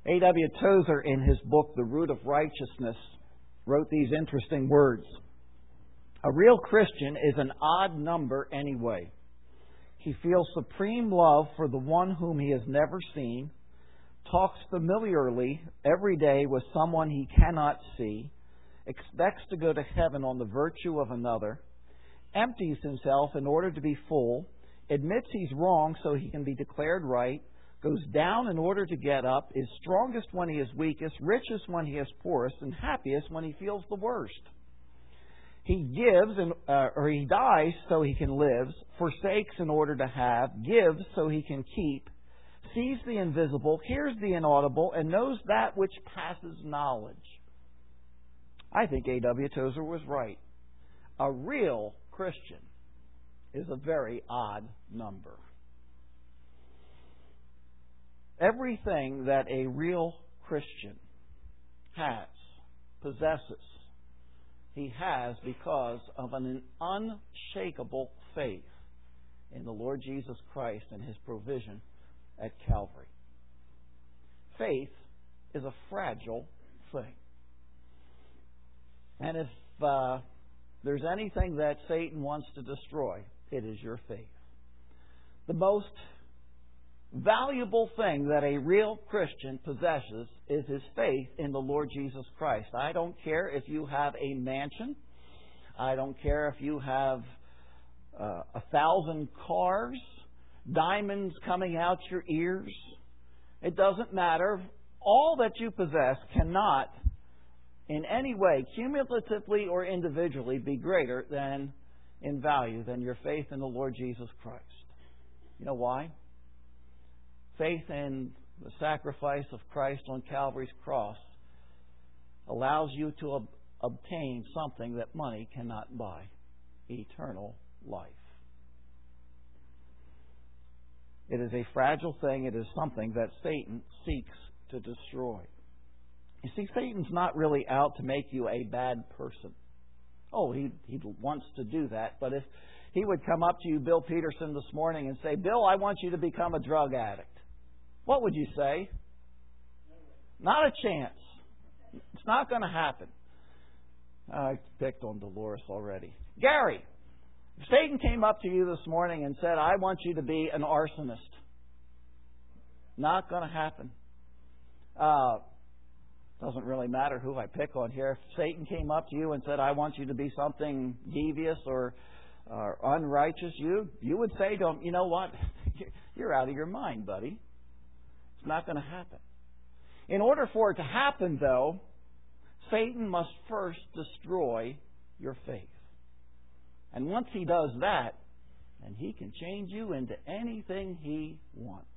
A.W. Tozer, in his book, The Root of Righteousness, wrote these interesting words. A real Christian is an odd number anyway. He feels supreme love for the one whom he has never seen, talks familiarly every day with someone he cannot see, expects to go to heaven on the virtue of another, empties himself in order to be full, admits he's wrong so he can be declared right, goes down in order to get up, is strongest when he is weakest, richest when he is poorest, and happiest when he feels the worst. He gives, or he dies so he can live, forsakes in order to have, gives so he can keep, sees the invisible, hears the inaudible, and knows that which passes knowledge. I think A.W. Tozer was right. A real Christian is a very odd number. Everything that a real Christian has, possesses, he has because of an unshakable faith in the Lord Jesus Christ and His provision at Calvary. Faith is a fragile thing. And if there's anything that Satan wants to destroy, it is your faith. The most valuable thing that a real Christian possesses is his faith in the Lord Jesus Christ. I don't care if you have a mansion. I don't care if you have 1,000 cars, diamonds coming out your ears. It doesn't matter. All that you possess cannot in any way, cumulatively or individually, be greater than in value than your faith in the Lord Jesus Christ. You know why? Faith in the sacrifice of Christ on Calvary's cross allows you to obtain something that money cannot buy: eternal life. It is a fragile thing. It is something that Satan seeks to destroy. You see, Satan's not really out to make you a bad person. Oh, he wants to do that. But if he would come up to you, Bill Peterson, this morning and say, Bill, I want you to become a drug addict, what would you say? Not a chance. It's not going to happen. I picked on Dolores already. Gary, if Satan came up to you this morning and said, I want you to be an arsonist, not going to happen. Doesn't really matter who I pick on here. If Satan came up to you and said, I want you to be something devious or unrighteous, you would say to him, you know what? You're out of your mind, buddy. It's not going to happen. In order for it to happen, though, Satan must first destroy your faith. And once he does that, then he can change you into anything he wants.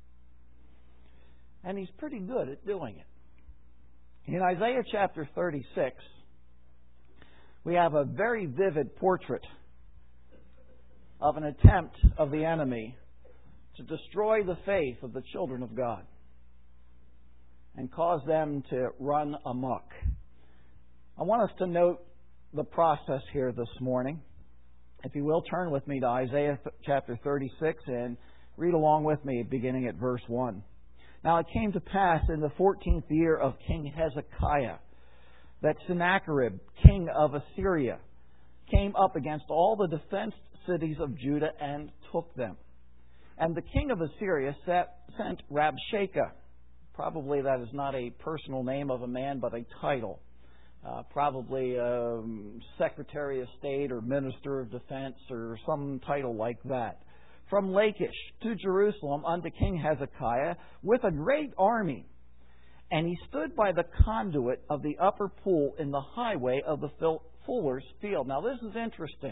And he's pretty good at doing it. In Isaiah chapter 36, we have a very vivid portrait of an attempt of the enemy to destroy the faith of the children of God and cause them to run amok. I want us to note the process here this morning. If you will, turn with me to Isaiah chapter 36 and read along with me beginning at verse 1. Now it came to pass in the 14th year of King Hezekiah that Sennacherib, king of Assyria, came up against all the defenced cities of Judah and took them. And the king of Assyria sent Rabshakeh. Probably that is not a personal name of a man, but a title. Probably Secretary of State or Minister of Defense or some title like that. From Lachish to Jerusalem unto King Hezekiah with a great army. And he stood by the conduit of the upper pool in the highway of the fuller's field. Now this is interesting.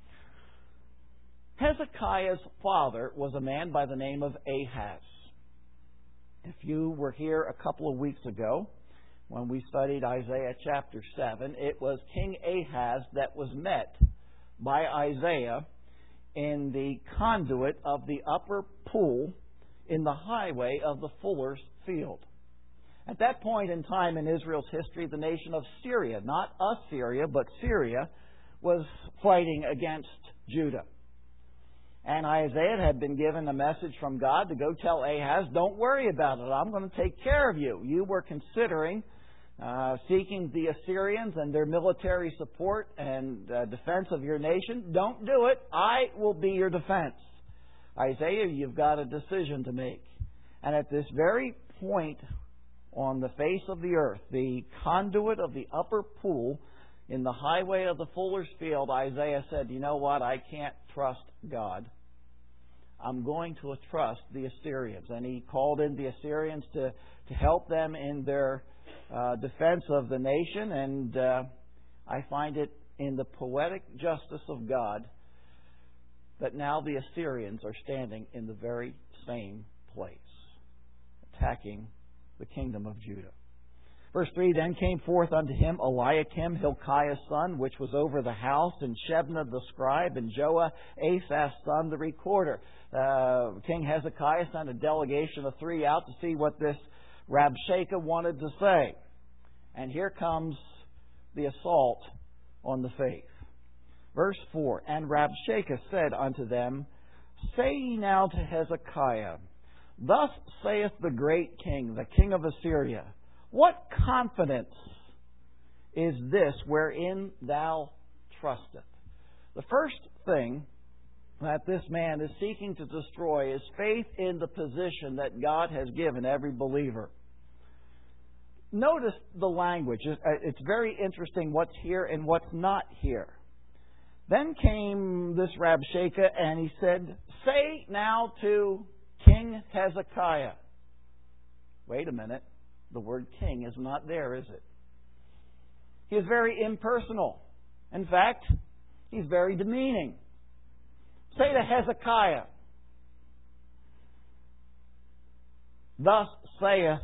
Hezekiah's father was a man by the name of Ahaz. If you were here a couple of weeks ago, when we studied Isaiah chapter 7, it was King Ahaz that was met by Isaiah in the conduit of the upper pool in the highway of the fuller's field. At that point in time in Israel's history, the nation of Syria, not Assyria, but Syria, was fighting against Judah. And Isaiah had been given a message from God to go tell Ahaz, don't worry about it. I'm going to take care of you. You were considering seeking the Assyrians and their military support and defense of your nation. Don't do it. I will be your defense. Isaiah, you've got a decision to make. And at this very point on the face of the earth, the conduit of the upper pool in the highway of the fuller's field, Isaiah said, you know what? I can't trust God. I'm going to trust the Assyrians. And he called in the Assyrians to help them in their defense of the nation. And I find it in the poetic justice of God that now the Assyrians are standing in the very same place, attacking the kingdom of Judah. Verse 3, then came forth unto him Eliakim, Hilkiah's son, which was over the house, and Shebna the scribe, and Joah, Asaph's son, the recorder. King Hezekiah sent a delegation of 3 out to see what this Rabshakeh wanted to say. And here comes the assault on the faith. Verse 4, and Rabshakeh said unto them, say ye now to Hezekiah, thus saith the great king, the king of Assyria, what confidence is this wherein thou trusteth? The first thing that this man is seeking to destroy is faith in the position that God has given every believer. Notice the language. It's very interesting what's here and what's not here. Then came this Rabshakeh and he said, say now to King Hezekiah. Wait a minute. The word king is not there, is it? He is very impersonal. In fact, he's very demeaning. Say to Hezekiah, thus saith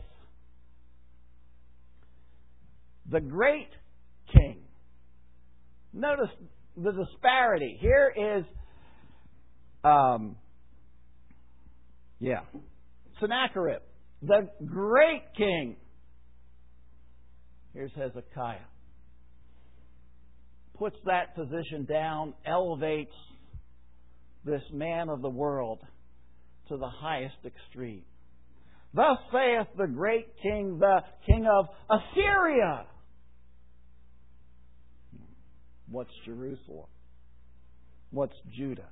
the great king. Notice the disparity. Here is, Sennacherib, the great king. Here's Hezekiah. Puts that position down, elevates this man of the world to the highest extreme. Thus saith the great king, the king of Assyria. What's Jerusalem? What's Judah?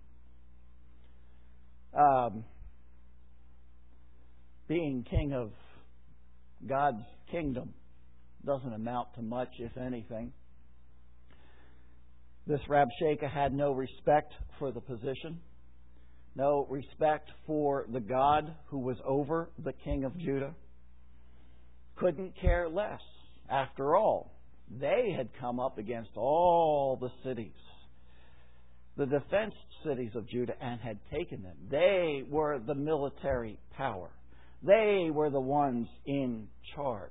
Being king of God's kingdom doesn't amount to much, if anything. This Rabshakeh had no respect for the position, no respect for the God who was over the king of Judah. Couldn't care less. After all, they had come up against all the cities, the defense cities of Judah, and had taken them. They were the military power. They were the ones in charge.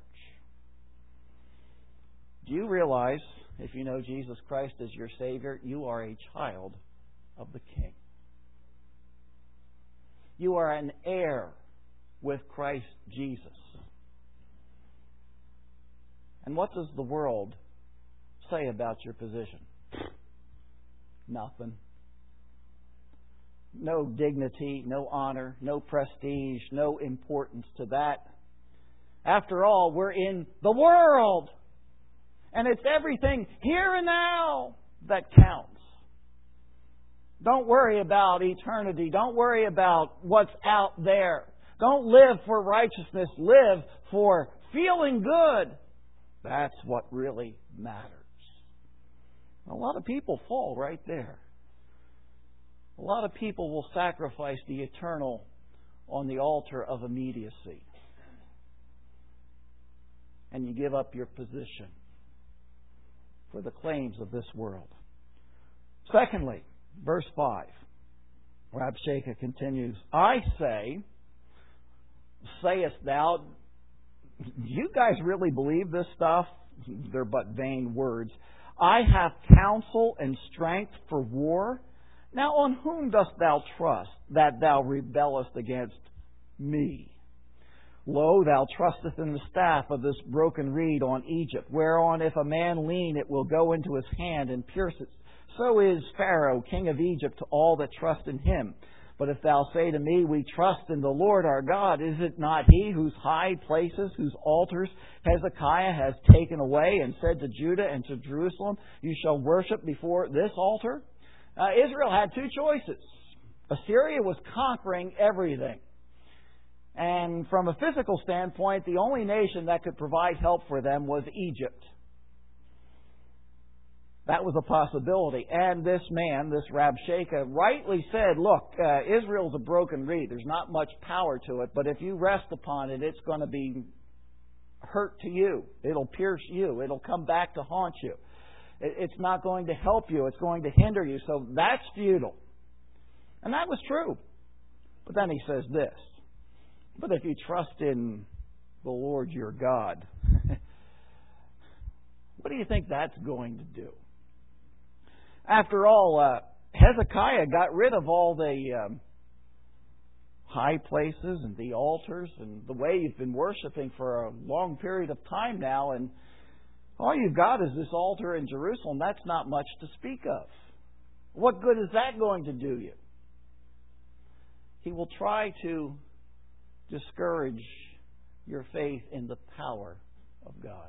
Do you realize, if you know Jesus Christ as your Savior, you are a child of the King? You are an heir with Christ Jesus. And what does the world say about your position? Nothing. No dignity, no honor, no prestige, no importance to that. After all, we're in the world. And it's everything here and now that counts. Don't worry about eternity. Don't worry about what's out there. Don't live for righteousness. Live for feeling good. That's what really matters. A lot of people fall right there. A lot of people will sacrifice the eternal on the altar of immediacy. And you give up your position for the claims of this world. Secondly, verse 5, Rabshakeh continues, I say, sayest thou, do you guys really believe this stuff? They're but vain words. I have counsel and strength for war. Now on whom dost thou trust, that thou rebellest against me? Lo, thou trustest in the staff of this broken reed on Egypt, whereon if a man lean, it will go into his hand and pierce So is Pharaoh, king of Egypt, to all that trust in him. But if thou say to me, we trust in the Lord our God, is it not he whose high places, whose altars Hezekiah has taken away, and said to Judah and to Jerusalem, you shall worship before this altar? Israel had two choices. Assyria was conquering everything. And from a physical standpoint, the only nation that could provide help for them was Egypt. That was a possibility. And this man, this Rabshakeh, rightly said, look, Israel's a broken reed. There's not much power to it, but if you rest upon it, it's going to be hurt to you. It'll pierce you. It'll come back to haunt you. It's not going to help you. It's going to hinder you. So that's futile. And that was true. But then he says this, but if you trust in the Lord your God, what do you think that's going to do? After all, Hezekiah got rid of all the high places and the altars and the way you've been worshiping for a long period of time now, and all you've got is this altar in Jerusalem. That's not much to speak of. What good is that going to do you? He will try to discourage your faith in the power of God.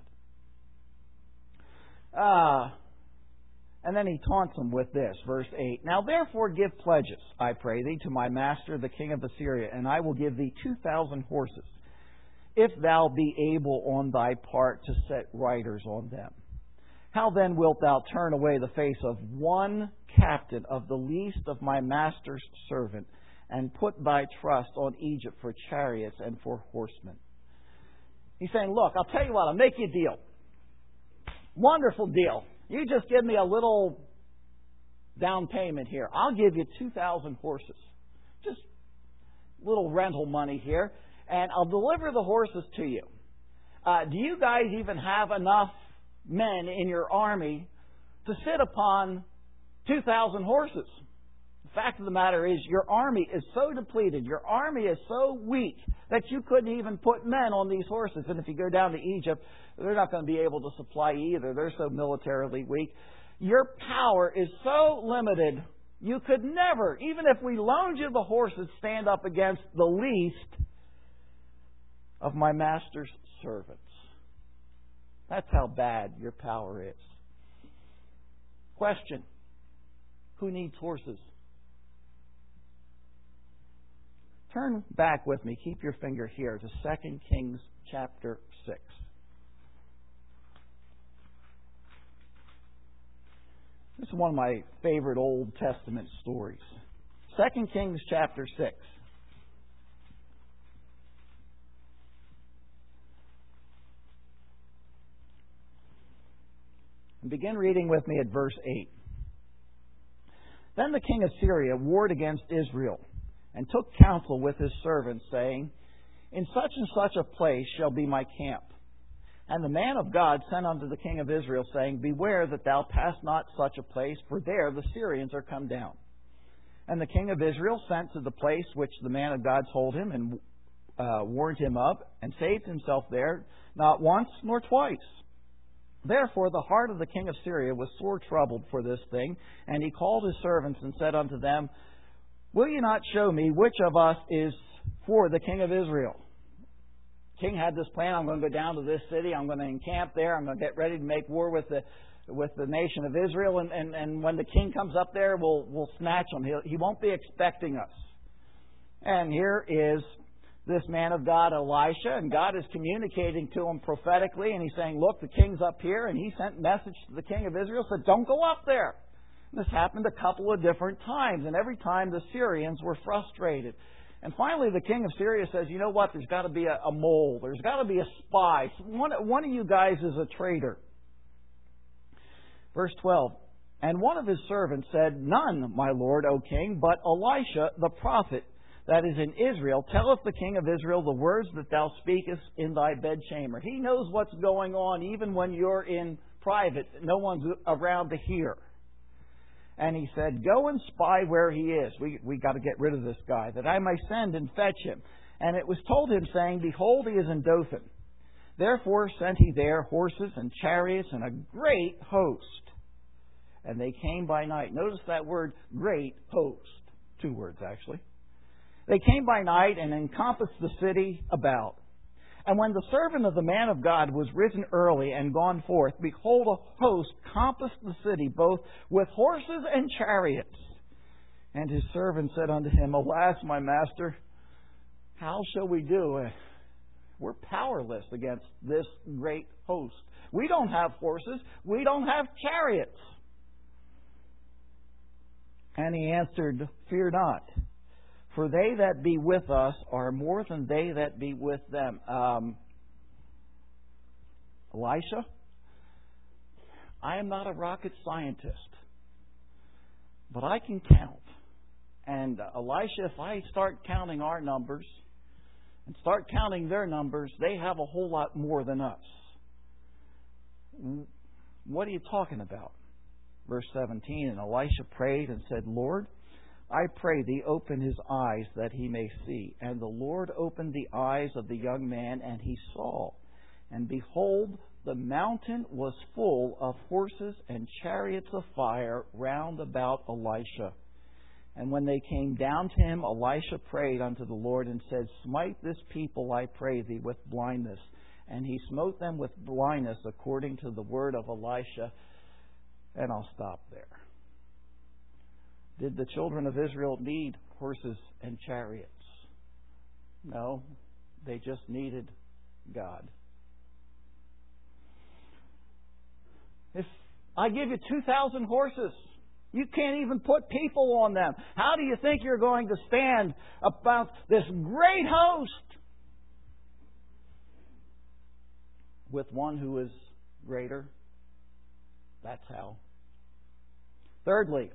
And then he taunts them with this, verse 8. Now therefore give pledges, I pray thee, to my master the king of Assyria, and I will give thee 2,000 horses, if thou be able on thy part to set riders on them. How then wilt thou turn away the face of one captain of the least of my master's servant, and put thy trust on Egypt for chariots and for horsemen? He's saying, look, I'll tell you what, I'll make you a deal. Wonderful deal. You just give me a little down payment here. I'll give you 2,000 horses. Just little rental money here. And I'll deliver the horses to you. Do you guys even have enough men in your army to sit upon 2,000 horses? The fact of the matter is your army is so depleted, your army is so weak that you couldn't even put men on these horses. And if you go down to Egypt, they're not going to be able to supply you either. They're so militarily weak. Your power is so limited, you could never, even if we loaned you the horses, stand up against the least of my master's servants. That's how bad your power is. Question: who needs horses? Turn back with me, keep your finger here, to 2 Kings chapter 6. This is one of my favorite Old Testament stories. 2 Kings chapter 6. And begin reading with me at verse 8. Then the king of Syria warred against Israel, and took counsel with his servants, saying, in such and such a place shall be my camp. And the man of God sent unto the king of Israel, saying, beware that thou pass not such a place, for there the Syrians are come down. And the king of Israel sent to the place which the man of God told him, and warned him of, and saved himself there, not once nor twice. Therefore the heart of the king of Syria was sore troubled for this thing, and he called his servants and said unto them, will you not show me which of us is for the king of Israel? The king had this plan. I'm going to go down to this city. I'm going to encamp there. I'm going to get ready to make war with the nation of Israel. And when the king comes up there, we'll snatch him. He won't be expecting us. And here is this man of God, Elisha, and God is communicating to him prophetically. And he's saying, look, the king's up here. And he sent a message to the king of Israel, said, don't go up there. This happened a couple of different times, and every time the Syrians were frustrated. And finally the king of Syria says, you know what, there's got to be a mole. There's got to be a spy. One of you guys is a traitor. Verse 12, and one of his servants said, none, my lord, O king, but Elisha the prophet that is in Israel telleth the king of Israel the words that thou speakest in thy bedchamber. He knows what's going on even when you're in private. No one's around to hear. And he said, go and spy where he is. We got to get rid of this guy, that I may send and fetch him. And it was told him, saying, behold, he is in Dothan. Therefore sent he there horses and chariots and a great host. And they came by night. Notice that word, great host. 2 words, actually. They came by night and encompassed the city about. And when the servant of the man of God was risen early and gone forth, behold, a host compassed the city, both with horses and chariots. And his servant said unto him, Alas, my master, how shall we do? We're powerless against this great host. We don't have horses. We don't have chariots. And he answered, Fear not, for they that be with us are more than they that be with them. Elisha, I am not a rocket scientist, but I can count. And Elisha, if I start counting our numbers and start counting their numbers, they have a whole lot more than us. What are you talking about? Verse 17, and Elisha prayed and said, Lord, I pray thee open his eyes that he may see. And the Lord opened the eyes of the young man, and he saw. And behold, the mountain was full of horses and chariots of fire round about Elisha. And when they came down to him, Elisha prayed unto the Lord and said, Smite this people, I pray thee, with blindness. And he smote them with blindness according to the word of Elisha. And I'll stop there. Did the children of Israel need horses and chariots? No, they just needed God. If I give you 2,000 horses, you can't even put people on them. How do you think you're going to stand about this great host with one who is greater? That's how. Thirdly,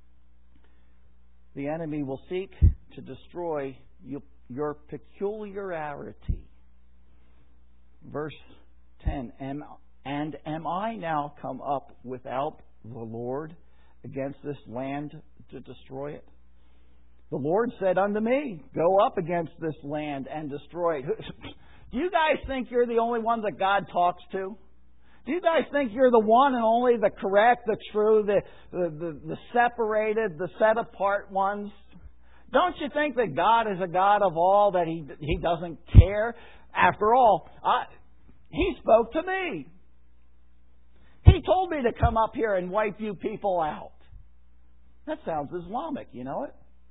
the enemy will seek to destroy your peculiarity. Verse 10, And am I now come up without the Lord against this land to destroy it? The Lord said unto me, Go up against this land and destroy it. Do you guys think you're the only one that God talks to? Do you guys think you're the one and only the correct, the true, the separated, the set apart ones? Don't you think that God is a God of all, that He doesn't care? After all, He spoke to me. He told me to come up here and wipe you people out. That sounds Islamic, you know it?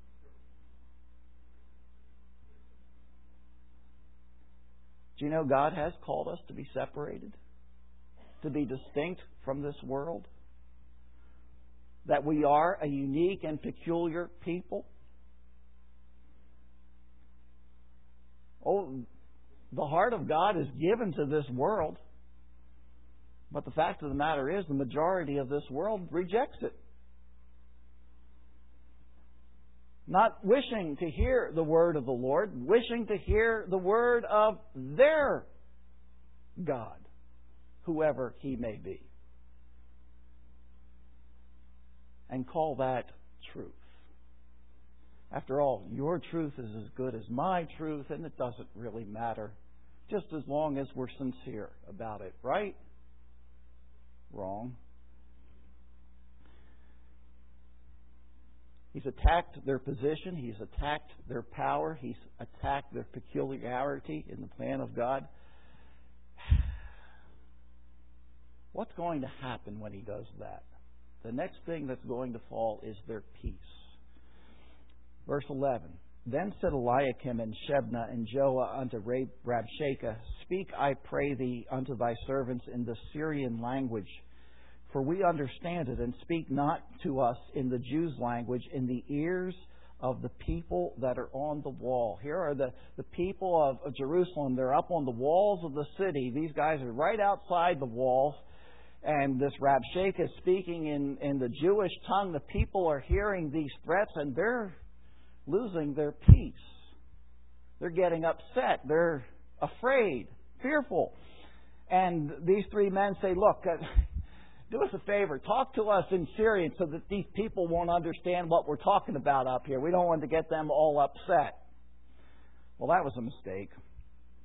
Do you know God has called us to be separated? To be distinct from this world? That we are a unique and peculiar people? Oh, the heart of God is given to this world. But the fact of the matter is, the majority of this world rejects it. Not wishing to hear the word of the Lord, wishing to hear the word of their God, whoever He may be. And call that truth. After all, your truth is as good as my truth, and it doesn't really matter, just as long as we're sincere about it, right? Wrong. He's attacked their position. He's attacked their power. He's attacked their peculiarity in the plan of God. What's going to happen when he does that? The next thing that's going to fall is their peace. Verse 11. Then said Eliakim and Shebna and Joah unto Rabshakeh, Speak, I pray thee, unto thy servants in the Syrian language, for we understand it, and speak not to us in the Jews' language, in the ears of the people that are on the wall. Here are the people of Jerusalem. They're up on the walls of the city. These guys are right outside the walls. And this Rabshakeh is speaking in the Jewish tongue. The people are hearing these threats, and they're losing their peace. They're getting upset. They're afraid, fearful. And these three men say, Look, do us a favor. Talk to us in Syrian so that these people won't understand what we're talking about up here. We don't want to get them all upset. Well, that was a mistake.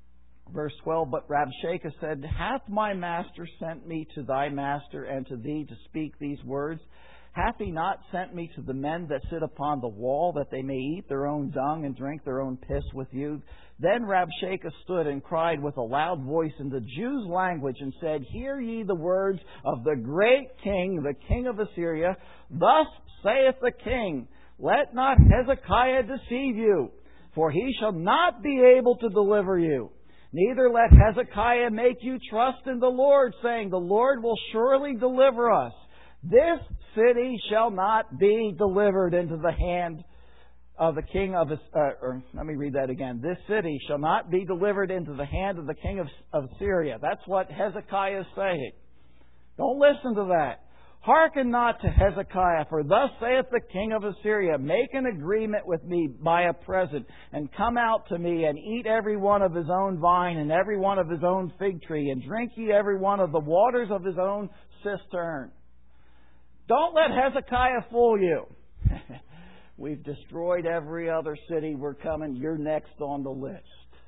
Verse 12, but Rabshakeh said, hath my master sent me to thy master and to thee to speak these words? Hath he not sent me to the men that sit upon the wall, that they may eat their own dung and drink their own piss with you? Then Rabshakeh stood and cried with a loud voice in the Jews' language and said, hear ye the words of the great king, the king of Assyria. Thus saith the king, let not Hezekiah deceive you, for he shall not be able to deliver you. Neither let Hezekiah make you trust in the Lord, saying, the Lord will surely deliver us. This city shall not be delivered into the hand of the king of... let me read that again. This city shall not be delivered into the hand of the king of Syria. That's what Hezekiah is saying. Don't listen to that. Hearken not to Hezekiah, for thus saith the king of Assyria, make an agreement with me by a present, and come out to me, and eat every one of his own vine, and every one of his own fig tree, and drink ye every one of the waters of his own cistern. Don't let Hezekiah fool you. We've destroyed every other city. We're coming. You're next on the list.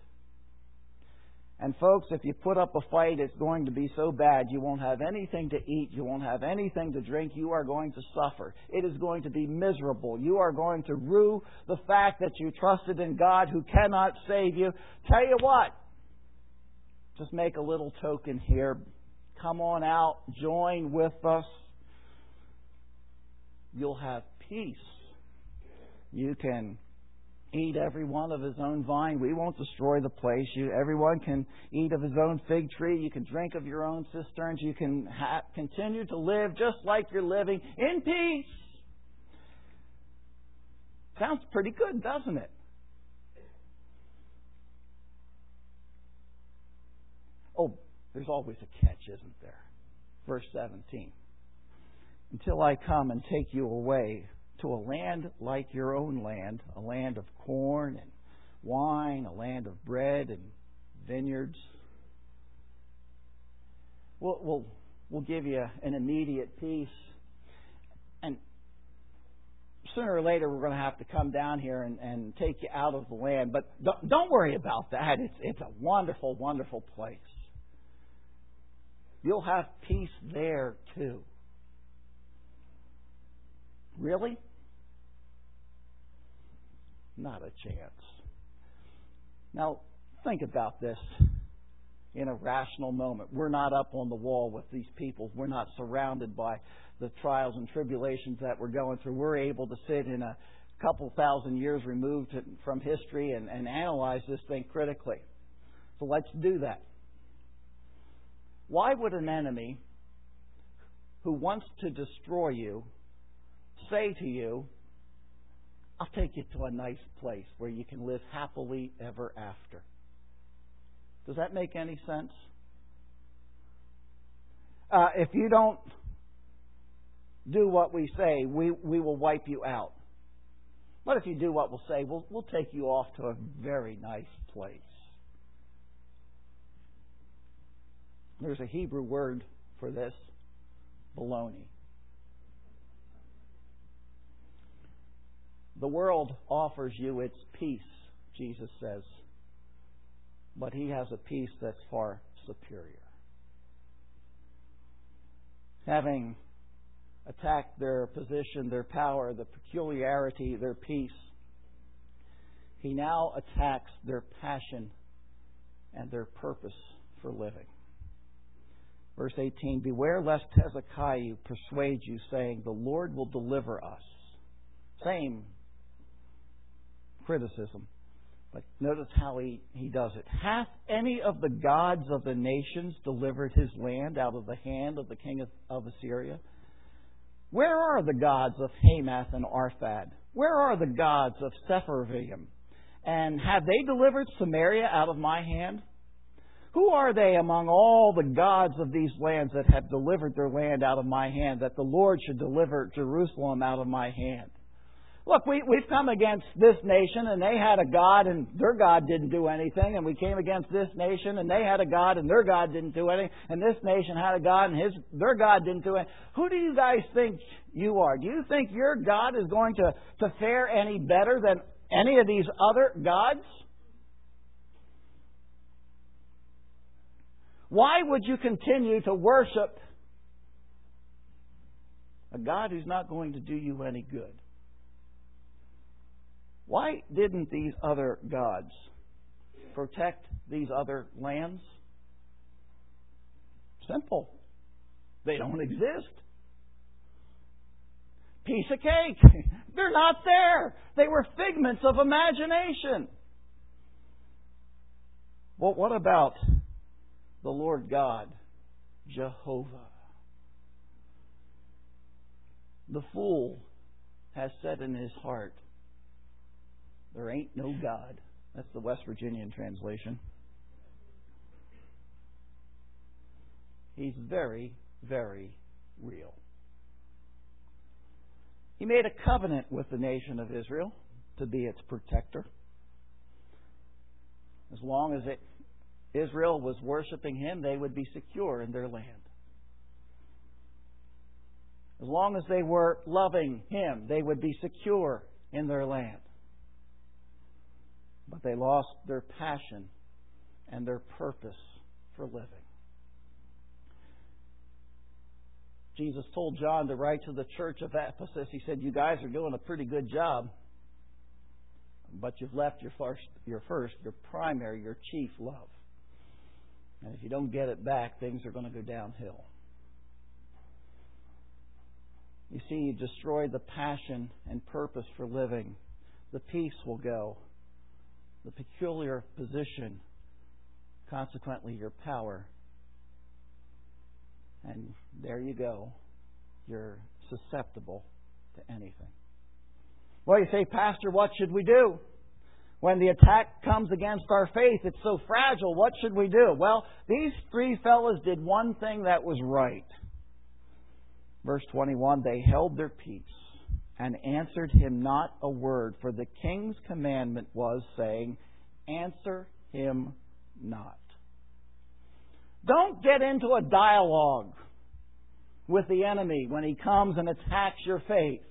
And folks, if you put up a fight, it's going to be so bad you won't have anything to eat. You won't have anything to drink. You are going to suffer. It is going to be miserable. You are going to rue the fact that you trusted in God who cannot save you. Tell you what, just make a little token here. Come on out. Join with us. You'll have peace. You can eat every one of his own vine. We won't destroy the place. Everyone can eat of his own fig tree. You can drink of your own cisterns. You can continue to live just like you're living in peace. Sounds pretty good, doesn't it? Oh, there's always a catch, isn't there? Verse 17. Until I come and take you away to a land like your own land, a land of corn and wine, a land of bread and vineyards. We'll give you an immediate peace. And sooner or later we're going to have to come down here and take you out of the land. But don't worry about that. It's a wonderful, wonderful place. You'll have peace there too. Really? Not a chance. Now, think about this in a rational moment. We're not up on the wall with these people. We're not surrounded by the trials and tribulations that we're going through. We're able to sit in a couple thousand years removed from history and analyze this thing critically. So let's do that. Why would an enemy who wants to destroy you say to you, I'll take you to a nice place where you can live happily ever after? Does that make any sense? If you don't do what we say, we will wipe you out. But if you do what we'll say, we'll take you off to a very nice place. There's a Hebrew word for this, baloney. The world offers you its peace, Jesus says, but He has a peace that's far superior. Having attacked their position, their power, the peculiarity, their peace, He now attacks their passion and their purpose for living. Verse 18, beware lest Hezekiah persuade you, saying, the Lord will deliver us. Same criticism. But notice how he does it. Hath any of the gods of the nations delivered his land out of the hand of the king of Assyria? Where are the gods of Hamath and Arphad? Where are the gods of Sepharvaim? And have they delivered Samaria out of my hand? Who are they among all the gods of these lands that have delivered their land out of my hand, that the Lord should deliver Jerusalem out of my hand? Look, we've come against this nation, and they had a God, and their God didn't do anything. And we came against this nation, and they had a God, and their God didn't do anything. And this nation had a God, and their God didn't do anything. Who do you guys think you are? Do you think your God is going to fare any better than any of these other gods? Why would you continue to worship a God who's not going to do you any good? Why didn't these other gods protect these other lands? Simple. They don't exist. Piece of cake. They're not there. They were figments of imagination. Well, what about the Lord God, Jehovah? The fool has said in his heart, there ain't no God. That's the West Virginian translation. He's very, very real. He made a covenant with the nation of Israel to be its protector. As long as Israel was worshiping Him, they would be secure in their land. As long as they were loving Him, they would be secure in their land. But they lost their passion and their purpose for living. Jesus told John to write to the church of Ephesus. He said, you guys are doing a pretty good job, but you've left your primary, your chief love. And if you don't get it back, things are going to go downhill. You see, you destroy the passion and purpose for living. The peace will go. The peculiar position, consequently your power. And there you go. You're susceptible to anything. Well, you say, Pastor, what should we do? When the attack comes against our faith, it's so fragile. What should we do? Well, these three fellows did one thing that was right. Verse 21, they held their peace and answered him not a word, for the king's commandment was, saying, answer him not. Don't get into a dialogue with the enemy when he comes and attacks your faith.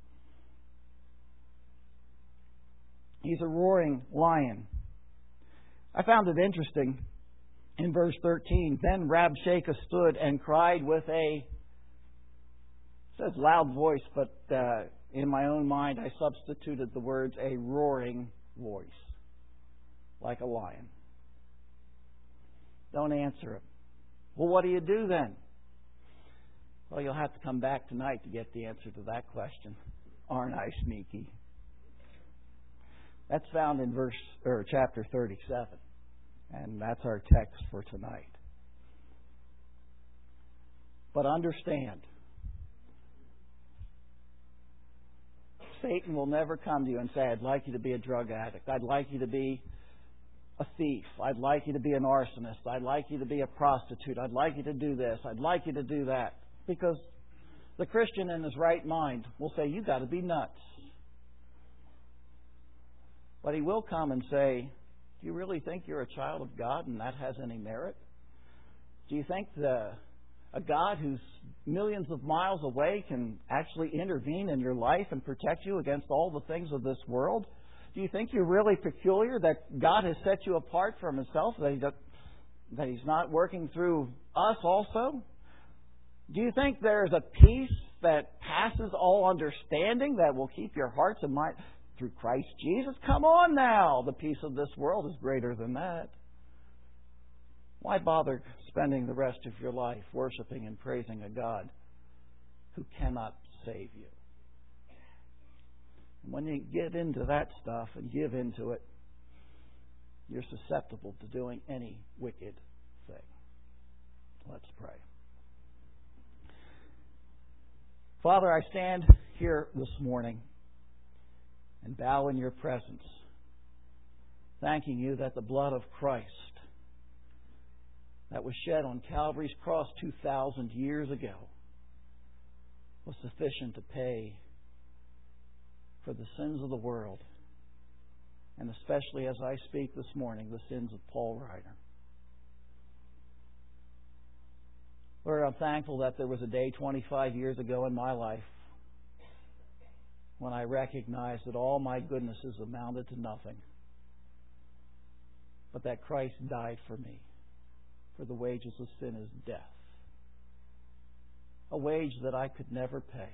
He's a roaring lion. I found it interesting in verse 13. Then Rabshakeh stood and cried with it says loud voice, but in my own mind I substituted the words a roaring voice, like a lion. Don't answer it. Well, what do you do then? Well, you'll have to come back tonight to get the answer to that question. Aren't I sneaky? That's found in chapter 37. And that's our text for tonight. But understand, Satan will never come to you and say, I'd like you to be a drug addict. I'd like you to be a thief. I'd like you to be an arsonist. I'd like you to be a prostitute. I'd like you to do this. I'd like you to do that. Because the Christian in his right mind will say, you've got to be nuts. But he will come and say, do you really think you're a child of God and that has any merit? Do you think a God who's millions of miles away can actually intervene in your life and protect you against all the things of this world? Do you think you're really peculiar, that God has set you apart from Himself, that He's not working through us also? Do you think there's a peace that passes all understanding that will keep your hearts and minds through Christ Jesus? Come on now. The peace of this world is greater than that. Why bother spending the rest of your life worshiping and praising a God who cannot save you? And when you get into that stuff and give into it, you're susceptible to doing any wicked thing. Let's pray. Father, I stand here this morning and bow in your presence, thanking you that the blood of Christ that was shed on Calvary's cross 2,000 years ago was sufficient to pay for the sins of the world, and especially as I speak this morning, the sins of Paul Ryder. Lord, I'm thankful that there was a day 25 years ago in my life when I recognized that all my goodnesses amounted to nothing, but that Christ died for me, For the wages of sin is death. A wage that I could never pay.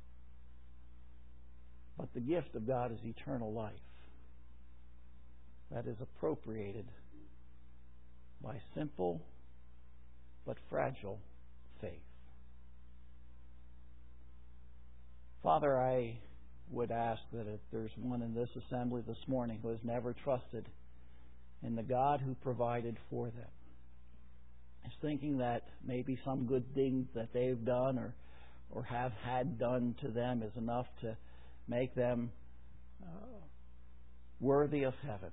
But the gift of God is eternal life that is appropriated by simple but fragile faith. Father, I would ask that if there's one in this assembly this morning who has never trusted in the God who provided for them, is thinking that maybe some good thing that they've done or have had done to them is enough to make them worthy of heaven,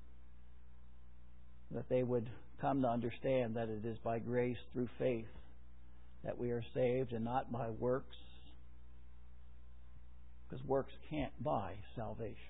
that they would come to understand that it is by grace through faith that we are saved and not by works, because works can't buy salvation.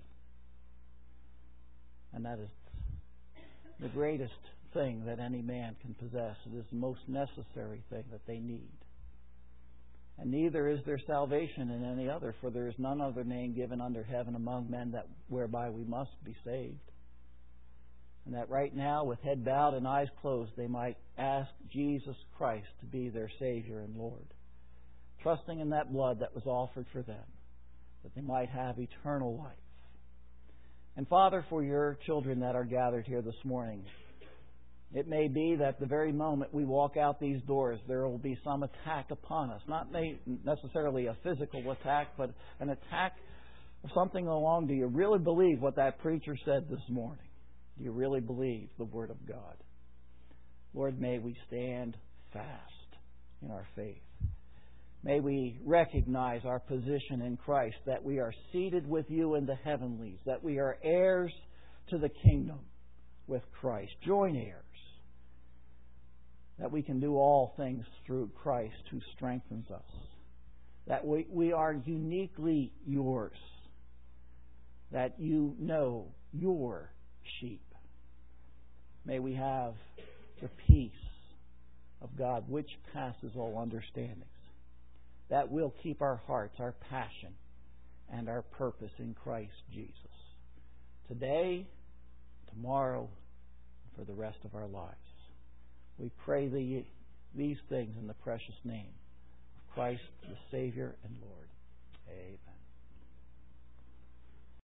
And that is the greatest thing that any man can possess. It is the most necessary thing that they need. And neither is there salvation in any other, for there is none other name given under heaven among men that whereby we must be saved. And that right now, with head bowed and eyes closed, they might ask Jesus Christ to be their Savior and Lord, trusting in that blood that was offered for them, that they might have eternal life. And Father, for your children that are gathered here this morning, it may be that the very moment we walk out these doors, there will be some attack upon us. Not necessarily a physical attack, but an attack of something along, do you really believe what that preacher said this morning? Do you really believe the Word of God? Lord, may we stand fast in our faith. May we recognize our position in Christ, that we are seated with you in the heavenlies, that we are heirs to the kingdom with Christ, joint heirs, that we can do all things through Christ who strengthens us, that we are uniquely yours, that you know your sheep. May we have the peace of God which passes all understandings, that will keep our hearts, our passion, and our purpose in Christ Jesus, today, tomorrow, and for the rest of our lives. We pray these things in the precious name of Christ, the Savior and Lord. Amen.